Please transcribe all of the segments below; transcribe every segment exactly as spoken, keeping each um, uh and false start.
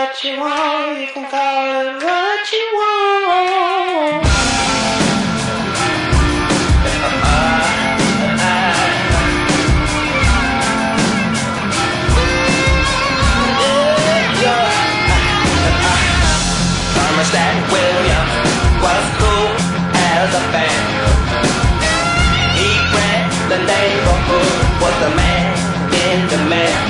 what you want, you can call it what you want. Thermostat William was cool as a fan. He ran the neighborhood, was the man in demand.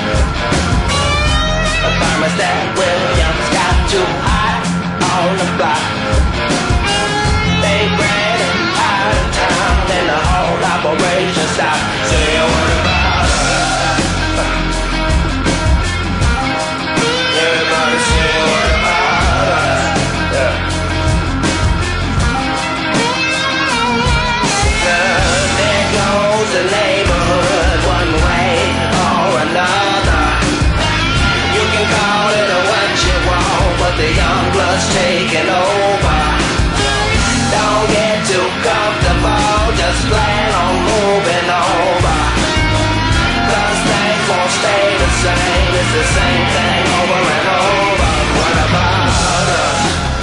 Thermostat Williams got too hot on the block. They ran him out of town and the whole operation stopped. Say what about us? Everybody say what about us? Yeah. There goes the neighborhood one way or another. You can call it what you want, but the young blood's taking over. Don't get too comfortable, just plan on moving over. Cause things won't stay the same, it's the same thing over and over. What about us?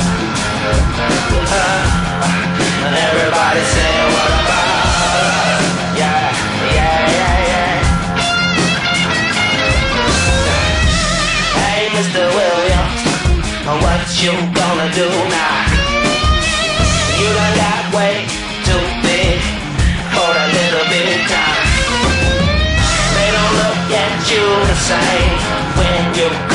Uh, everybody say what about us? Yeah, yeah, yeah, yeah. Hey, Mister Williams, what you gonna do now? You done got way too big for a little bit of time. They don't look at you the same when you